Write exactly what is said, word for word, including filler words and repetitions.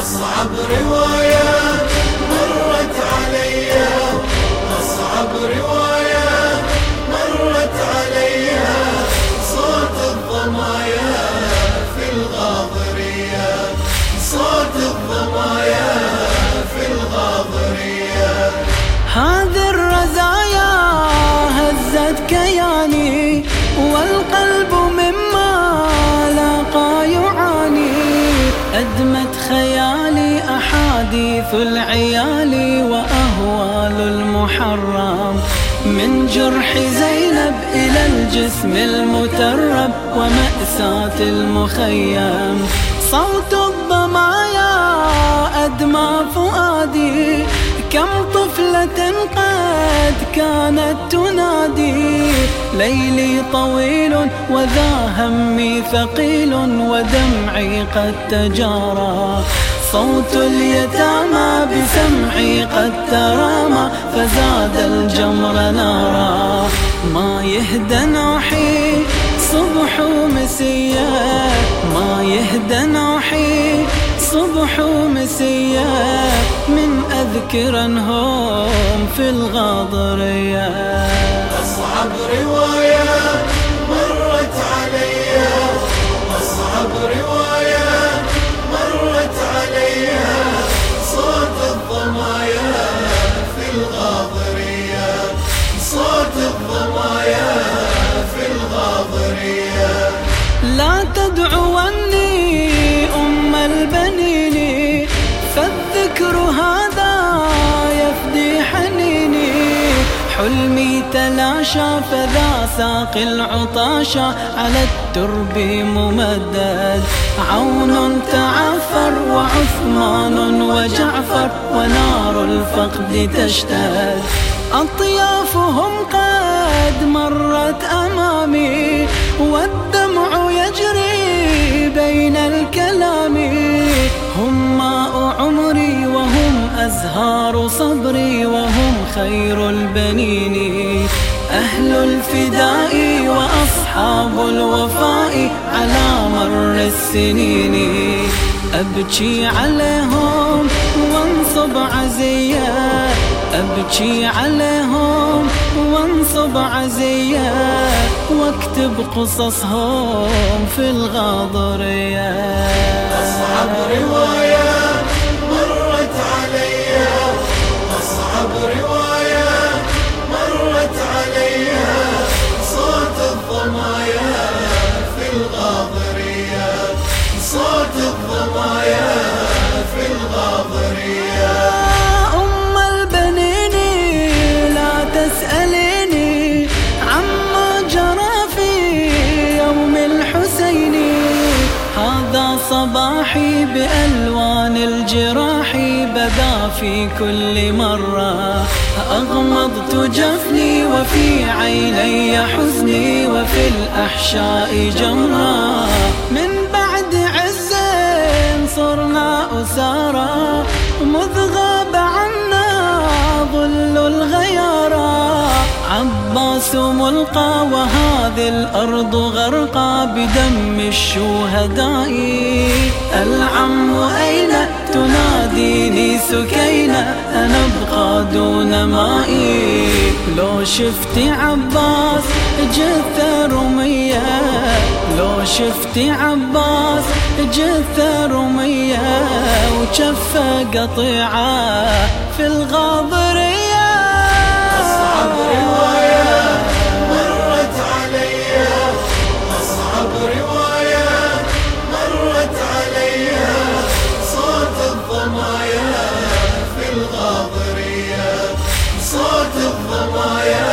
أصعب رواية مرت علي، أصعب رواية مرت علي، صوت الضمايا في الغاضرية، صوت الضمايا في الغاضرية. هذه الرزايا هزت كياني، والقلب مما لاقى يعاني، أدمت خيالي أحاديث العيال وأهوال المحرم، من جرح زينب إلى الجسم المترب ومأساة المخيم. صوت الضمايا أدمى فؤادي، كم طفلة قد كانت تنادي، ليلي طويل وذا همي ثقيل ودمعي قد تجارى، صوت اليتامى بسمعي قد ترامى، فزاد الجمر نارا. ما يهدى نوحي صبح ومسية، ما يهدى نوحي صبح ومسية، من أذكرنهم في الغاضرية. أصعب رواية مرت علي، أصعب رواية مرت علي، صوت الضمايا في الغاضرية، صوت الضمايا في الغاضرية. لا تدعوني أم البنين، فالذكر هذا يفدي حنيني، حلمي تلاشى فذا ساق العطاشى، على الترب ممدد، عون تعفر وعثمان وجعفر، ونار الفقد تشتد، أطيافهم قد مرت أمامي، والدمع يجري بين الكلام، هم ماء عمري وهم أزهار صبري، وهم خير البنين، أهل الفداء وأصحاب الوفاء على مر السنين. أبكي عليهم وانصب عزية، أبكي عليهم وانصب عزية، واكتب قصصهم في الغاضرية. أصعب رواية مرت علي، أصعب رواية مرت علي، صوت الضمايا في الغاضرية، صوت الضمايا في الغاضرية. أم البنين لا تسأليني عما جرى في يوم الحسين، هذا صباحي بألوان الجراح، بدا في كل مرة، أغمضت جفني وفي عيني حزني، وفي الأحشاء جمرة، من بعد عز صرنا أسارى، مذ غاب عنا ظل الغيارى، عباس ملقى وهذه الأرض غرقى بدم الشهداء، العم أين تناديني سكينة، أنا أبقى دون مائي، لو شفتي عباس جثة رمية، لو شفتي عباس جثة رمية، وجفة قطيعة في الغاضرية. أصعب رواية مرت علي، أصعب رواية مرت علي، صوت الضمايا في الغاضرية، صوت الضمايا